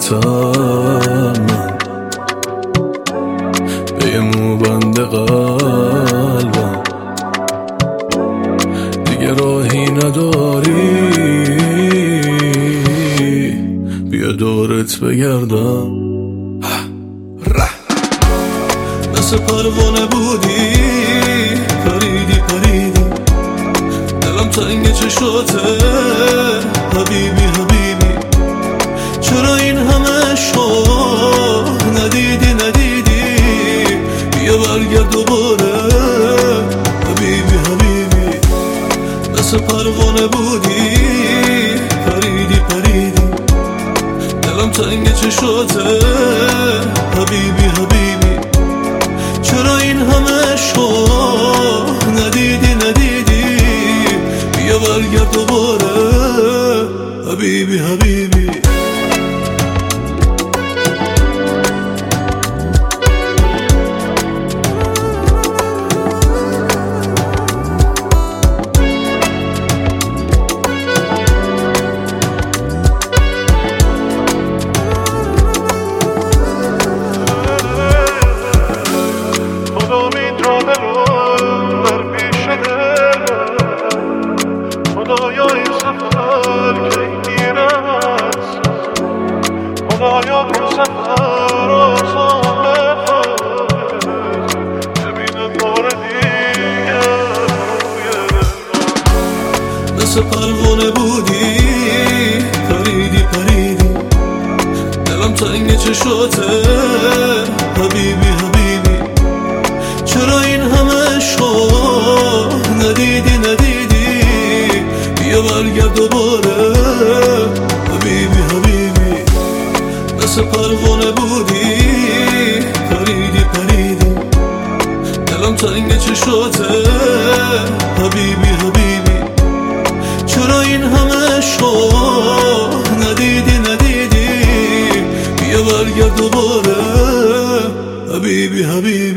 حسرتم من به یه موبند قلبم، دیگه راهی نداری بیا دورت بگردم. مثل پروانه بودی پریدی پریدی، دلم تنگ چشاته حبیبی حبیبی، چرا این همه عشق ندیدی ندیدی، بیا برگرد دوباره حبیبی حبیبی. مثل پروانه بودی پریدی پریدی، دلم تنگ چشاته حبیبی حبیبی، چرا این همه عشق ندیدی ندیدی، بیا برگرد دوباره حبیبی حبیبی. خدایا این سفر آسان بفرست، ببینم بار دیگه روی دلم. مثل پروانه بودی پریدی پریدی، دلم تنگ چشاته حبیبی حبیبی، چرا این همه عشق ندیدی ندیدی، بیا برگرد دوباره حبیبی حبیبی. مثل پروانه بودی پریدی پریدی، دلم تنگ چشاته حبیبی حبیبی، چرا این همه عشق ندیدی ندیدی، بیا برگرد دوباره حبیبی حبیبی.